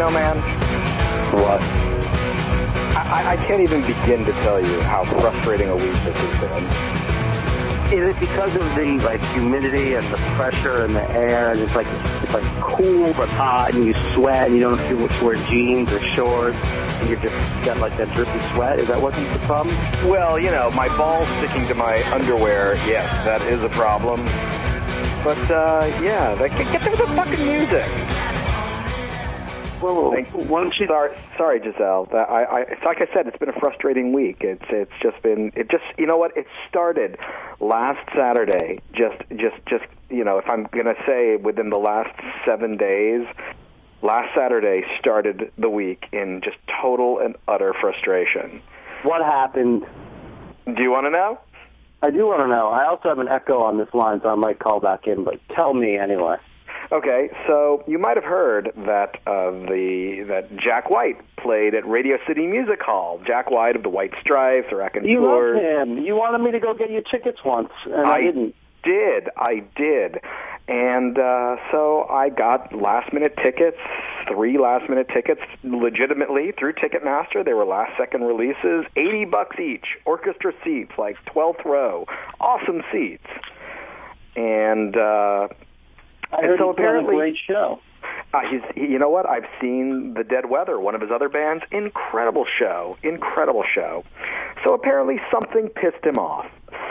know, man, What? I can't even begin to tell you how frustrating a week this has been. Is it because of the humidity and the pressure in the air, and it's like cool but hot, and you sweat, and you don't have to wear jeans or shorts, and you just got that drippy sweat? Is that what's the problem? Well, my balls sticking to my underwear, yes, that is a problem. But, yeah, get to the fucking music. Well, why don't you... Sorry, Giselle. It's like I said, it's been a frustrating week. It's just been, you know what? It started last Saturday. Just, if I'm gonna say within the last 7 days, last Saturday started the week in just total and utter frustration. What happened? Do you want to know? I do want to know. I also have an echo on this line, so I might call back in, but tell me anyway. Okay, so you might have heard that that Jack White played at Radio City Music Hall. Jack White of the White Stripes, the Raconteurs. You love him. You wanted me to go get you tickets once, and I didn't. I did. And so I got last-minute tickets, 3 last-minute tickets, legitimately through Ticketmaster. They were last-second releases, $80 each, orchestra seats, 12th row, awesome seats. And I heard so he's done a great show. You know what? I've seen The Dead Weather, one of his other bands. Incredible show. So apparently something pissed him off.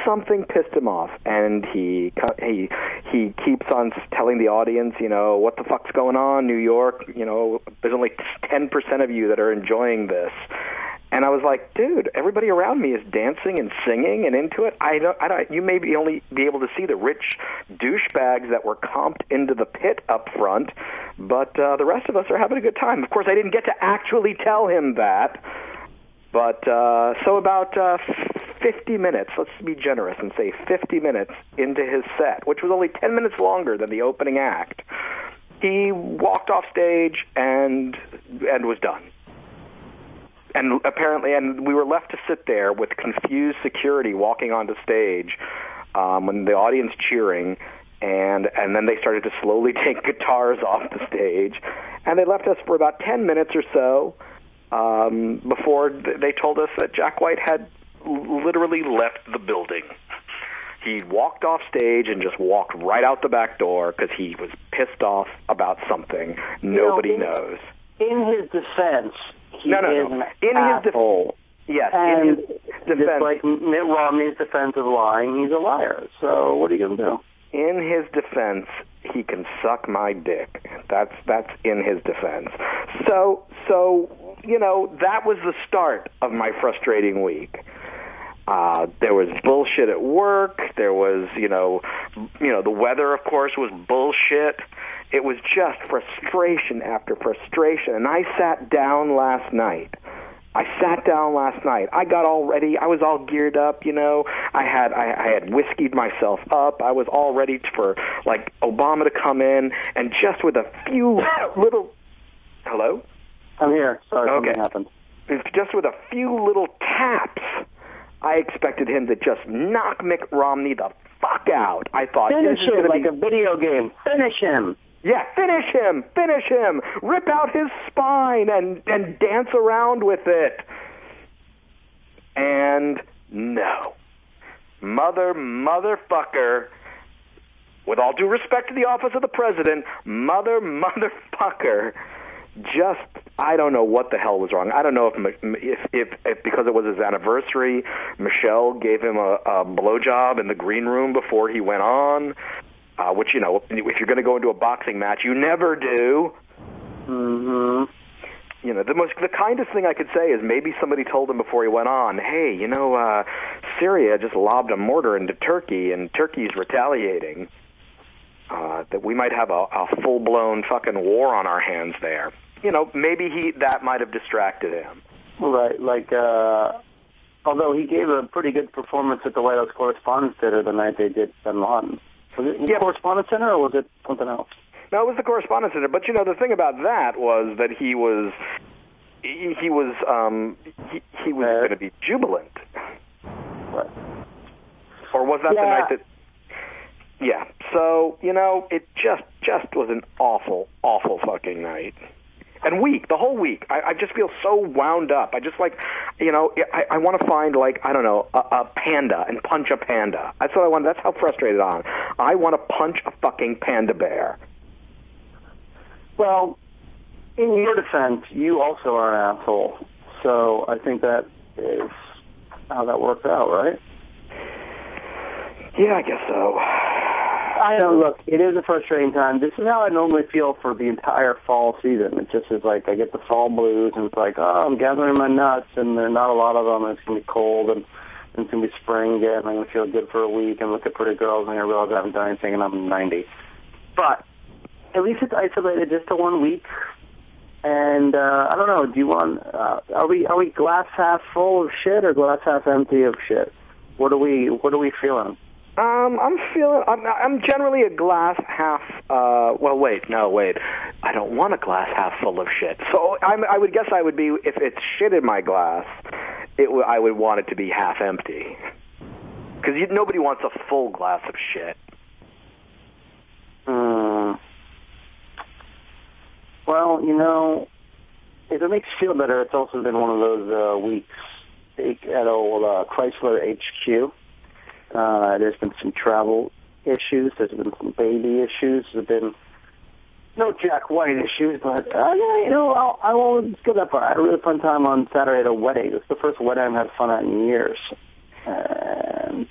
And he keeps on telling the audience, what the fuck's going on, New York? There's only 10% of you that are enjoying this. And I was like, dude, everybody around me is dancing and singing and into it. You may only be able to see the rich douchebags that were comped into the pit up front, but the rest of us are having a good time. Of course, I didn't get to actually tell him that, but so about 50 minutes, let's be generous and say 50 minutes into his set, which was only 10 minutes longer than the opening act, he walked off stage and was done. And we were left to sit there with confused security walking onto stage when the audience cheering, and then they started to slowly take guitars off the stage, and they left us for about 10 minutes or so before they told us that Jack White had literally left the building. He walked off stage and just walked right out the back door because he was pissed off about something nobody knows. In his defense... No. In asshole. Yes, and in his defense. Just like Mitt Romney's defense of lying, he's a liar. So what are you going to do? In his defense, he can suck my dick. That's in his defense. So that was the start of my frustrating week. There was bullshit at work. There was, the weather, of course, was bullshit. It was just frustration after frustration. And I sat down last night. I got all ready. I was all geared up, I had whiskeyed myself up. I was all ready for, Obama to come in. And just with a few little... Hello? I'm here. Sorry, something happened. Just with a few little taps, I expected him to just knock Mitt Romney the fuck out. I thought... Finish him like a video game. Finish him. Yeah, finish him, rip out his spine and dance around with it. And no. Motherfucker, with all due respect to the office of the president, motherfucker, just, I don't know what the hell was wrong. I don't know if because it was his anniversary, Michelle gave him a blowjob in the green room before he went on. Which, if you're going to go into a boxing match, you never do. Mm-hmm. The kindest thing I could say is maybe somebody told him before he went on, hey, Syria just lobbed a mortar into Turkey, and Turkey's retaliating. That we might have a full-blown fucking war on our hands there. Maybe that might have distracted him. Right, although he gave a pretty good performance at the White House Correspondents' Dinner the night they did Bin Laden. Was it in the Correspondence Center, or was it something else? No, it was the Correspondence Center. But the thing about that was that he was going to be jubilant. Right. Or was that the night that? Yeah. So it just was an awful fucking night. and week, the whole week. I just feel so wound up. I just like, I want to find like, I don't know, a panda and punch a panda. That's what I want. That's how frustrated I am. I want to punch a fucking panda bear. Well, in your defense, you also are an asshole. So I think that is how that works out, right? Yeah, I guess so. I know, look, it is a frustrating time. This is how I normally feel for the entire fall season. It just is like I get the fall blues, and it's like, oh, I'm gathering my nuts, and there are not a lot of them, and it's going to be cold, and it's going to be spring again, and I'm going to feel good for a week and look at pretty girls, and I realize I haven't done anything, and I'm 90. But at least it's isolated just to 1 week. And I don't know. Do you want? Are we glass half full of shit or glass half empty of shit? What are we feeling? I'm generally a glass half. Well, wait. I don't want a glass half full of shit. So I would guess I would be, if it's shit in my glass, I would want it to be half empty. Because nobody wants a full glass of shit. Well, if it makes you feel better, it's also been one of those weeks at old Chrysler HQ. There's been some travel issues. There's been some baby issues. There's been no Jack White issues, but I won't go that far. I had a really fun time on Saturday at a wedding. It's the first wedding I've had fun at in years. And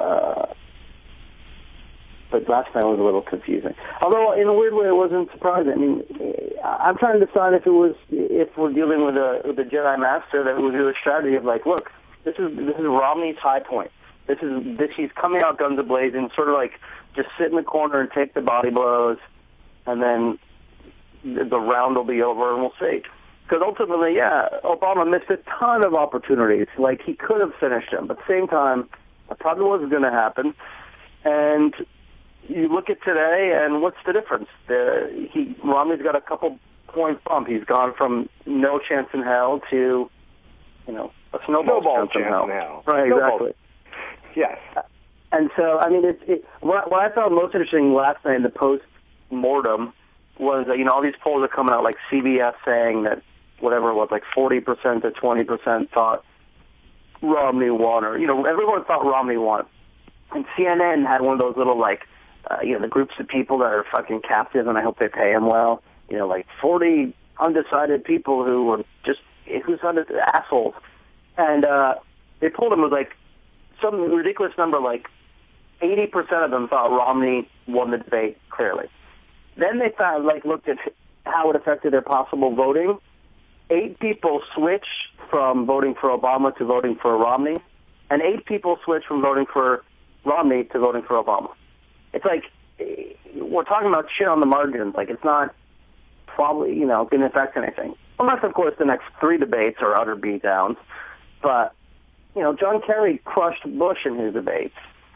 but last night was a little confusing. Although in a weird way, it wasn't surprising. I mean, I'm trying to decide if we're dealing with a Jedi Master that would do a strategy of like, look, this is Romney's high point. He's coming out guns a-blazing, sort of like just sit in the corner and take the body blows, and then the round will be over and we'll see. Because ultimately, yeah, Obama missed a ton of opportunities. Like, he could have finished them, but at the same time, that probably wasn't going to happen. And you look at today, and what's the difference? Romney's got a couple point bump. He's gone from no chance in hell to, a snowball chance in hell. Right, exactly. Yes. And so, I mean, what I found most interesting last night in the post-mortem was that, all these polls are coming out, like CBS saying that whatever it was, like 40% to 20% thought Romney won, or, everyone thought Romney won. And CNN had one of those little, like, the groups of people that are fucking captive, and I hope they pay them well. Like 40 undecided people who's assholes. And they pulled them with, like, some ridiculous number, like 80% of them thought Romney won the debate clearly. Then they looked at how it affected their possible voting. 8 people switched from voting for Obama to voting for Romney, and 8 people switched from voting for Romney to voting for Obama. It's like, we're talking about shit on the margins. Like, it's not probably, going to affect anything. Unless, of course, the next 3 debates are utter beatdowns. But, John Kerry crushed Bush in his debates.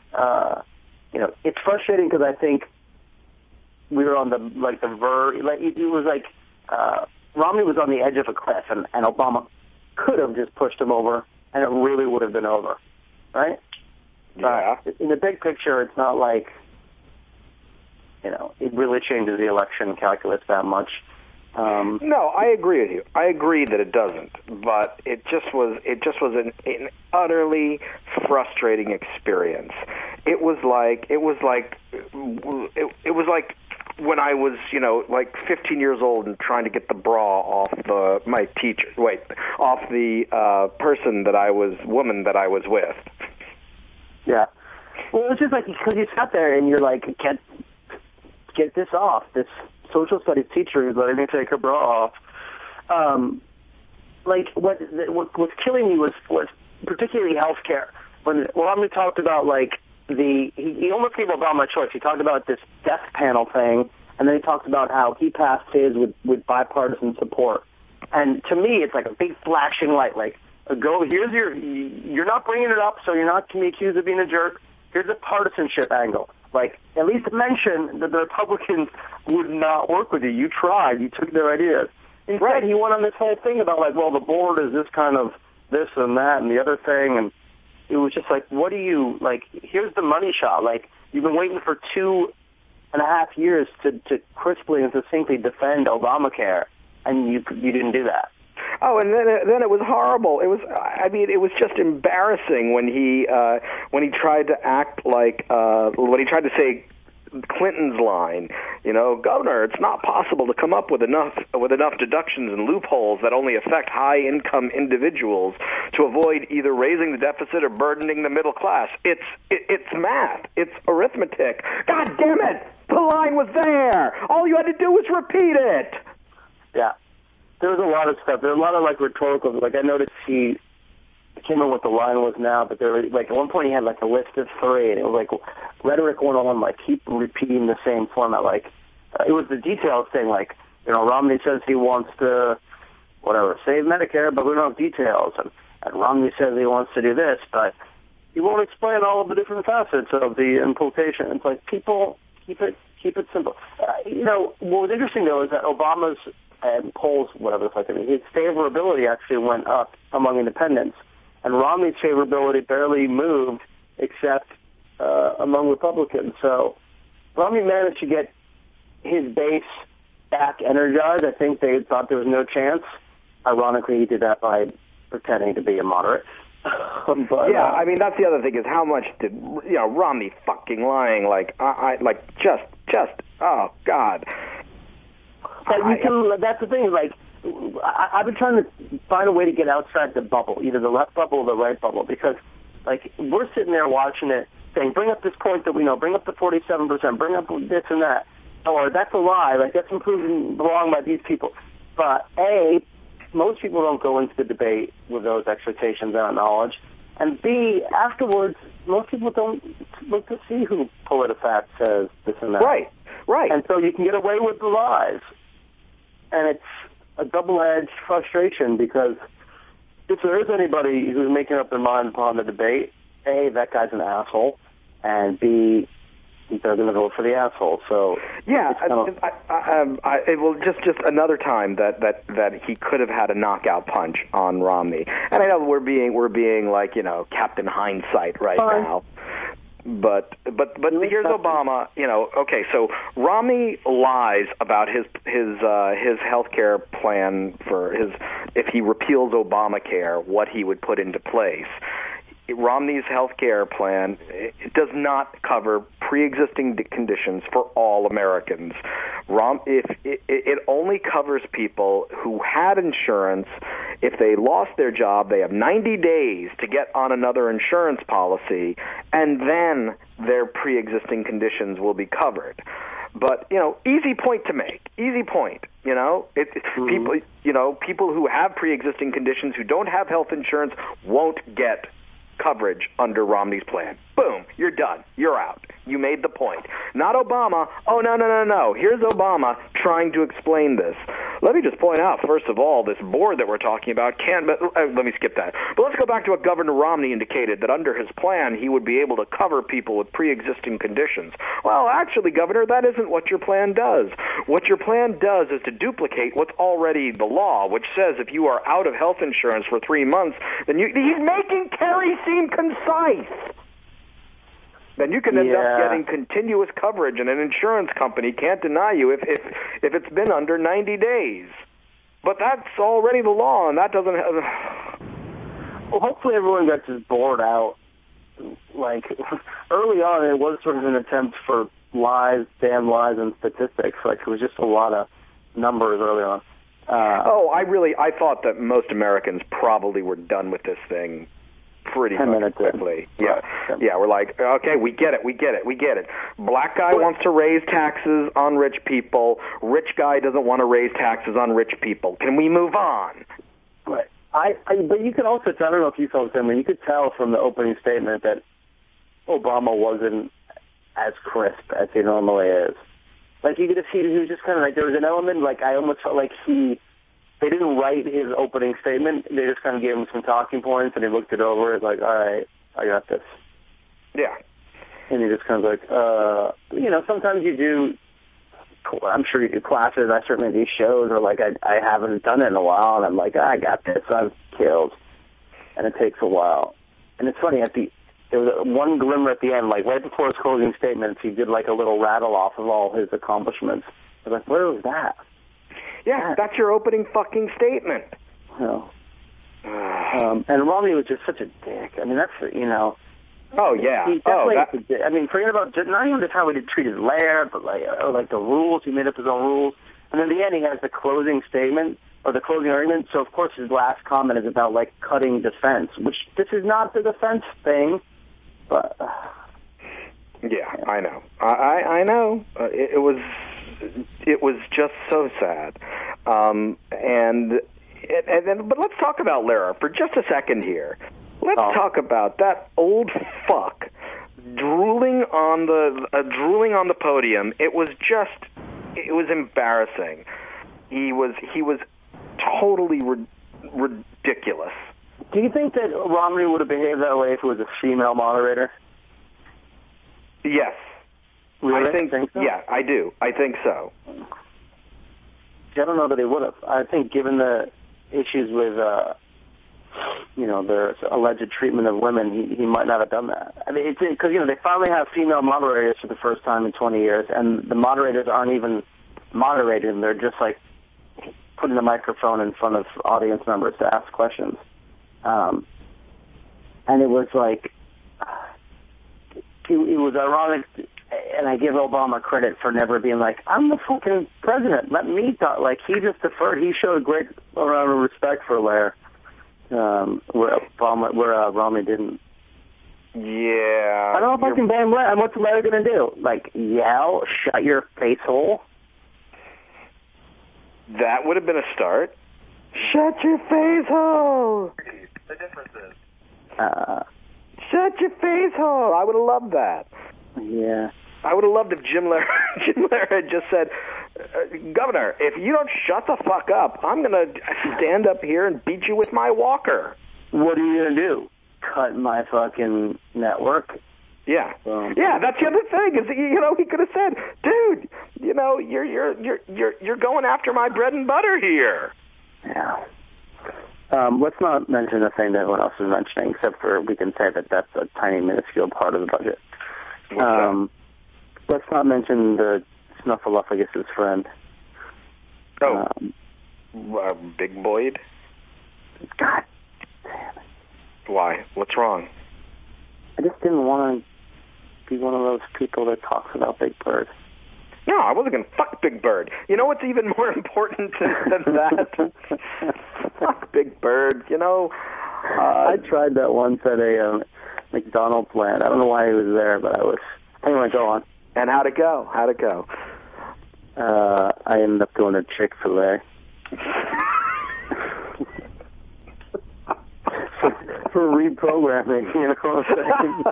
It's frustrating because I think we were on the verge. Like, it was like Romney was on the edge of a cliff, and Obama could have just pushed him over, and it really would have been over, right? Yeah. In the big picture, it's not like, it really changes the election calculus that much. No, I agree with you. I agree that it doesn't, but it just was an utterly frustrating experience. It was like when I was, like 15 years old and trying to get the bra off the woman that I was with. Yeah. Well, it's just like, because you sat there and you're like, get this off. This social studies teacher who's letting me take her bra off. What's killing me was particularly healthcare. When Romney talked about he almost gave Obama a choice. He talked about this death panel thing, and then he talked about how he passed his with bipartisan support. And to me, it's like a big flashing light. Like, you're not bringing it up, so you're not going to be accused of being a jerk. Here's a partisanship angle. Like, at least mention that the Republicans would not work with you. You tried. You took their ideas. Instead, he went on this whole thing about, the board is this kind of this and that and the other thing. And it was just like, here's the money shot. Like, you've been waiting for 2.5 years to crisply and succinctly defend Obamacare. and you didn't do that. Oh, and then it was horrible. It was just embarrassing when he tried to act like when he tried to say Clinton's line, Governor, it's not possible to come up with enough deductions and loopholes that only affect high-income individuals to avoid either raising the deficit or burdening the middle class. It's math. It's arithmetic. God damn it! The line was there. All you had to do was repeat it. Yeah. There was a lot of stuff. There was a lot of, rhetorical. I noticed I can't remember what the line was now, but there was, at one point he had, a list of 3, and it was, rhetoric 101, keep repeating the same format. It was the details saying, Romney says he wants to, save Medicare, but we don't have details. And Romney says he wants to do this, but he won't explain all of the different facets of the implication. It's people, keep it simple. What was interesting, though, is that Obama's polls, his favorability actually went up among independents, and Romney's favorability barely moved except among Republicans. So Romney managed to get his base back energized. I think they thought there was no chance. Ironically, he did that by pretending to be a moderate. But, that's the other thing is how much did Romney fucking lying? Oh God. That's the thing. I've been trying to find a way to get outside the bubble, either the left bubble or the right bubble, because we're sitting there watching it, saying, bring up this point that we know, bring up the 47%, bring up this and that, or that's a lie, that's proven wrong by these people. But A, most people don't go into the debate with those expectations and knowledge, and B, afterwards, most people don't look to see who PolitiFact says this and that. Right. And so you can get away with the lies. And it's a double-edged frustration because if there is anybody who's making up their mind upon the debate, A, that guy's an asshole, and B, they're going to vote for the asshole. So yeah, it will just another time that he could have had a knockout punch on Romney. And I know we're being Captain Hindsight now. But here's Obama. Okay, so Romney lies about his health care plan for if he repeals Obamacare, what he would put into place. Romney's health care plan does not cover pre-existing conditions for all Americans. It only covers people who had insurance. If they lost their job, they have 90 days to get on another insurance policy, and then their pre-existing conditions will be covered. But, easy point to make. Easy point. People who have pre-existing conditions who don't have health insurance won't get coverage under Romney's plan. Boom, you're done. You're out. You made the point. Not Obama. Oh, no. Here's Obama trying to explain this. Let me just point out, first of all, this board that we're talking about let me skip that. But let's go back to what Governor Romney indicated, that under his plan, he would be able to cover people with pre-existing conditions. Well, actually, Governor, that isn't what your plan does. What your plan does is to duplicate what's already the law, which says if you are out of health insurance for 3 months, then he's making Kerry seem concise. Then you can end up getting continuous coverage, and an insurance company can't deny you if it's been under 90 days. But that's already the law, and that doesn't have... Well, hopefully everyone gets his board out. Early on, it was sort of an attempt for lies, damn lies, and statistics. It was just a lot of numbers early on. I thought that most Americans probably were done with this thing pretty much quickly. Yeah, we're like, okay, we get it. Black guy wants to raise taxes on rich people. Rich guy doesn't want to raise taxes on rich people. Can we move on? Right. But you could also tell, I don't know if you felt the same way, you could tell from the opening statement that Obama wasn't as crisp as he normally is. You could see he was just kind of there was an element, I almost felt like they didn't write his opening statement. They just kind of gave him some talking points, and he looked it over. It's all right, I got this. Yeah. And he just kind of sometimes you do, I'm sure you do classes. I certainly do shows where, I haven't done it in a while, and I'm like, I got this. I'm killed. And it takes a while. And it's funny, there was one glimmer at the end, right before his closing statements, he did, a little rattle off of all his accomplishments. I was like, where was that? Yeah, that's your opening fucking statement. No. And Romney was just such a dick. I mean, that's, Oh, yeah. He definitely, I mean, forget about, not even just how he treated Laird, but like the rules. He made up his own rules. And in the end, he has the closing statement, or the closing argument. So, of course, his last comment is about, like, cutting defense, which this is not the defense thing, but... Yeah, I know. I know. It was just so sad. But let's talk about Lehrer for just a second here. Let's talk about that old fuck drooling on the podium. It was embarrassing. He was totally ridiculous. Do you think that Romney would have behaved that way if it was a female moderator? Yes. Really? I think so? Yeah, I do. I think so. I don't know that he would have. I think given the issues with, their alleged treatment of women, he might not have done that. I mean, it's because, they finally have female moderators for the first time in 20 years, and the moderators aren't even moderating. They're just, like, putting a microphone in front of audience members to ask questions. And it was, like, it was ironic, and I give Obama credit for never being like, I'm the fucking president, let me talk. Like, he just deferred. He showed a great amount of respect for Laird, where Romney didn't. Yeah. I don't know if I can blame Laird. What's Laird going to do? Like, yell, shut your face hole? That would have been a start. Shut your face hole! The difference is... Shut your face hole! I would have loved that. Yeah. I would have loved if Jim Lehrer had just said, Governor, if you don't shut the fuck up, I'm going to stand up here and beat you with my walker. What are you going to do? Cut my fucking network? Yeah. Yeah, that's the other thing. Is he could have said, dude, you're going after my bread and butter here. Yeah. Let's not mention the thing that everyone else is mentioning, except for we can say that that's a tiny, minuscule part of the budget. Let's not mention the Snuffleupagus' friend. Big Boyd? God damn it. Why? What's wrong? I just didn't want to be one of those people that talks about Big Bird. No, I wasn't going to fuck Big Bird. You know what's even more important than that? Fuck Big Bird, I tried that once at a McDonald's land. I don't know why he was there, but I was. Anyway, go on. And how'd it go? I ended up going to Chick-fil-A. for reprogramming, what I'm saying?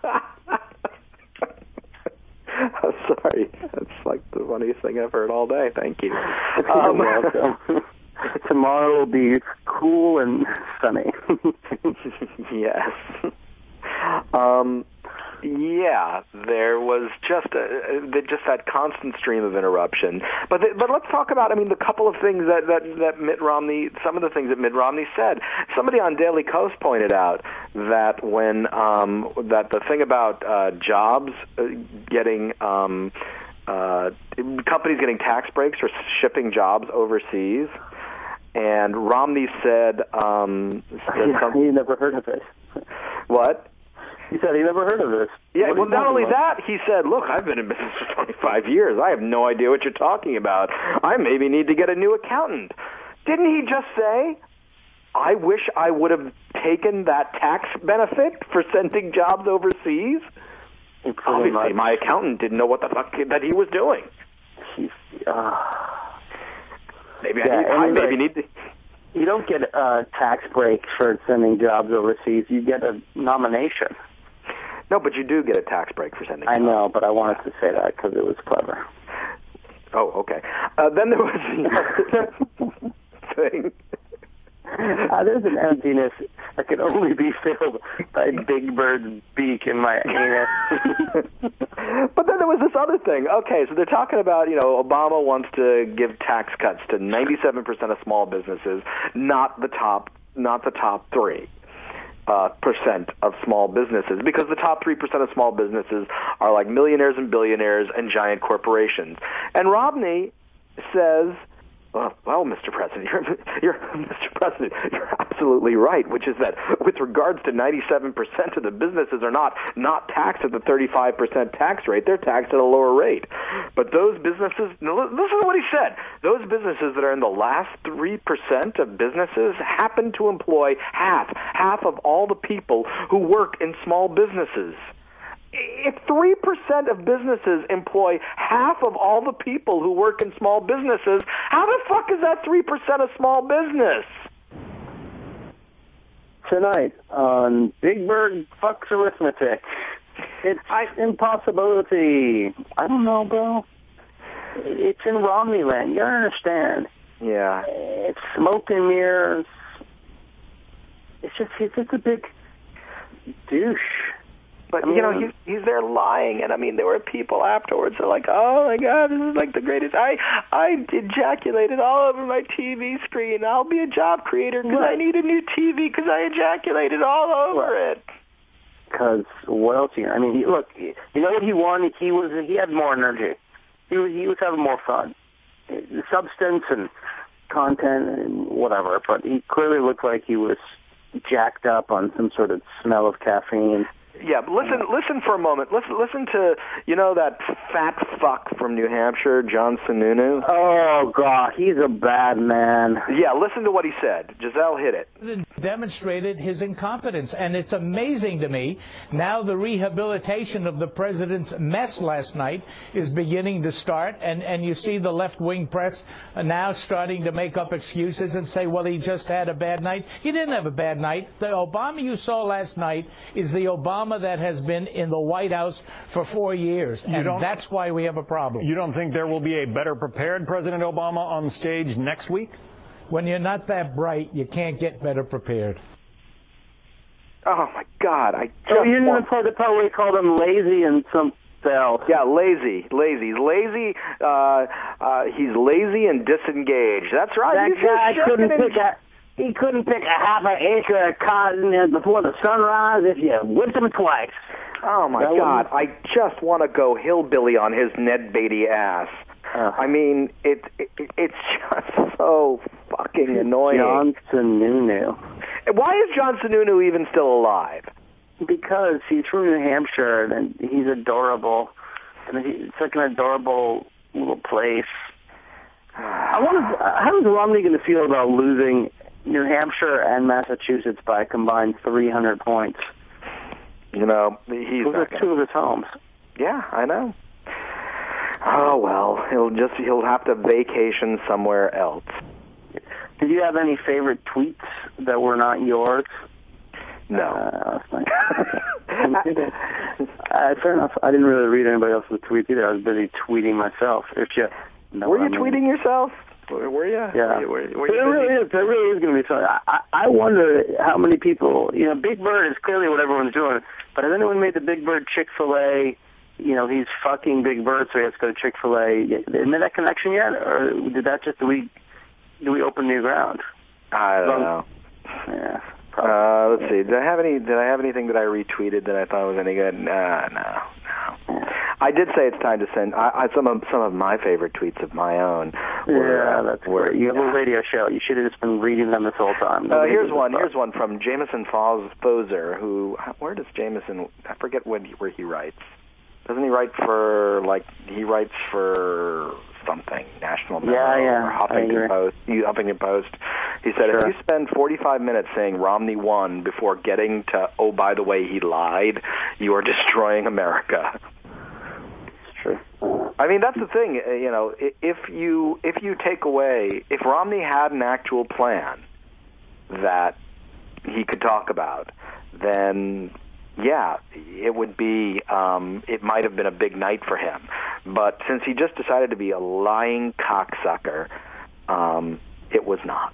I'm sorry. That's like the funniest thing I've heard all day. Thank you. You're welcome. Tomorrow will be cool and sunny. Yes. Yeah, there was just that constant stream of interruption. But let's talk about, the couple of things that Mitt Romney, some of the things that Mitt Romney said. Somebody on Daily Kos pointed out that when that the thing about jobs getting companies getting tax breaks for shipping jobs overseas, and Romney said, he never heard of it. What? He said he never heard of this. Yeah, well, not only that, he said, look, I've been in business for 25 years. I have no idea what you're talking about. I maybe need to get a new accountant. Didn't he just say, I wish I would have taken that tax benefit for sending jobs overseas? Obviously, my accountant didn't know what the fuck that he was doing. Maybe I need to... You don't get a tax break for sending jobs overseas. You get a nomination. No, but you do get a tax break for sending jobs. I know, but I wanted to say that because it was clever. Oh, okay. Then there was the thing. There's an emptiness that can only be filled by Big Bird's beak in my anus. But then there was this other thing. Okay, so they're talking about, Obama wants to give tax cuts to 97% of small businesses, not the top 3% of small businesses, because the top 3% of small businesses are like millionaires and billionaires and giant corporations. And Romney says, Well, Mr. President, you're Mr. President, you're absolutely right, which is that with regards to 97% of the businesses are not taxed at the 35% tax rate, they're taxed at a lower rate. But those businesses, listen to what he said, those businesses that are in the last 3% of businesses happen to employ half of all the people who work in small businesses. If 3% of businesses employ half of all the people who work in small businesses, how the fuck is that 3% of small business? Tonight on Big Bird Fucks Arithmetic, it's impossibility. I don't know, bro. It's in Romney land. You gotta understand. Yeah. It's smoke and mirrors. He's just a big douche. But, he's there lying, and, there were people afterwards that are like, oh, my God, this is like the greatest. I ejaculated all over my TV screen. I'll be a job creator because I need a new TV because I ejaculated all over it. Because what else? Look, you know what he wanted? He had more energy. He was having more fun. Substance and content and whatever, but he clearly looked like he was jacked up on some sort of smell of caffeine. Yeah, but listen for a moment. Listen to, that fat fuck from New Hampshire, John Sununu. Oh, God, he's a bad man. Yeah, listen to what he said. Giselle hit it. Demonstrated his incompetence, and it's amazing to me now the rehabilitation of the president's mess last night is beginning to start, and you see the left-wing press now starting to make up excuses and say, well, he just had a bad night. He didn't have a bad night. The Obama you saw last night is the Obama that has been in the White House for 4 years, and that's why we have a problem. You don't think there will be a better prepared President Obama on stage next week? When you're not that bright, you can't get better prepared. Oh, my God. You didn't even play the part where he called him lazy and something else. Yeah, lazy. He's lazy. He's lazy and disengaged. That's right. That guy couldn't pick a half an acre of cotton before the sunrise if you whipped him twice. Oh, my God. I just want to go hillbilly on his Ned Beatty ass. It's just so fucking annoying. John Sununu. Why is John Sununu even still alive? Because he's from New Hampshire and he's adorable. And it's like an adorable little place. How is Romney going to feel about losing New Hampshire and Massachusetts by a combined 300 points? Those are two of his homes. Yeah, I know. Oh, well, he'll have to vacation somewhere else. Did you have any favorite tweets that were not yours? No. Fair enough. I didn't really read anybody else's tweets either. I was busy tweeting myself. Were you tweeting yourself? Were you? Yeah. It really is going to be fun. I wonder how many people, Big Bird is clearly what everyone's doing, but has anyone made the Big Bird Chick-fil-A, he's fucking Big Bird, so he has to go to Chick-fil-A. They made that connection yet? Or did that just, do we open new ground? I don't know. Yeah. Let's see. Did I have anything that I retweeted that I thought was any good? No. I did say it's time to send some of my favorite tweets of my own. That's great. You have a radio show. You should have just been reading them this whole time. Here's one from Jameson Foser, who, where does Jameson, I forget where he writes. Doesn't he write for, he writes for something, National Memo or Huffington Post. He said, if you spend 45 minutes saying Romney won before getting to, oh, by the way, he lied, you are destroying America. It's true. That's the thing, if you take away, if Romney had an actual plan that he could talk about, then yeah, it would be, it might have been a big night for him. But since he just decided to be a lying cocksucker, it was not.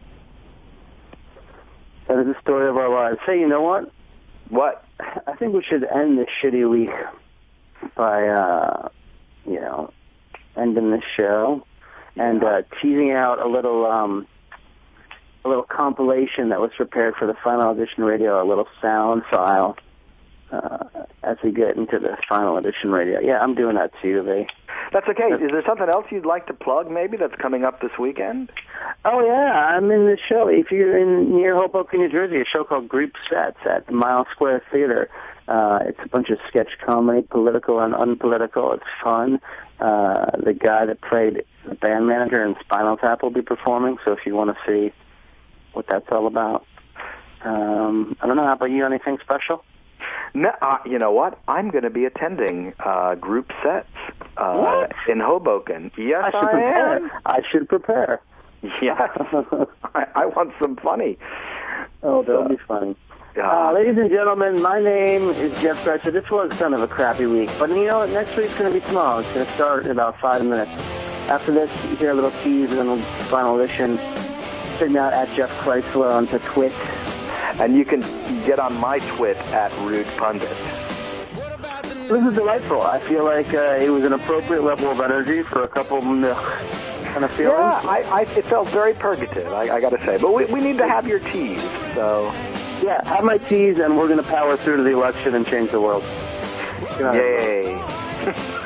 That is the story of our lives. Hey, you know what? What? I think we should end this shitty week by, ending this show and teasing out a little compilation that was prepared for the Final Edition Radio, a little sound file as we get into the Final Edition Radio. Yeah, I'm doing that too, That's okay. Is there something else you'd like to plug, maybe, that's coming up this weekend? Oh, yeah. I'm in the show. If you're near Hoboken, New Jersey, a show called Group Sets at the Mile Square Theater. It's a bunch of sketch comedy, political and unpolitical. It's fun. The guy that played the band manager in Spinal Tap will be performing, so if you want to see what that's all about. I don't know. How about you? Anything special? No, you know what? I'm going to be attending Group Sets in Hoboken. Yes, I am. I should prepare. Yeah. I want some funny. Oh, that'll be funny. Ladies and gentlemen, my name is Jeff Gretzer. This was kind of a crappy week, but you know what? Next week's going to be tomorrow. It's going to start in about 5 minutes. After this, you hear a little tease and then the final edition. Check me out at Jeff Chrysler on the Twit. And you can get on my Twit at Rude Pundit. This is delightful. I feel like it was an appropriate level of energy for a couple of kind of feelings. Yeah, it felt very purgative, I got to say. But we need to have your tease, so... Yeah, have my tease, and we're going to power through to the election and change the world. Yay.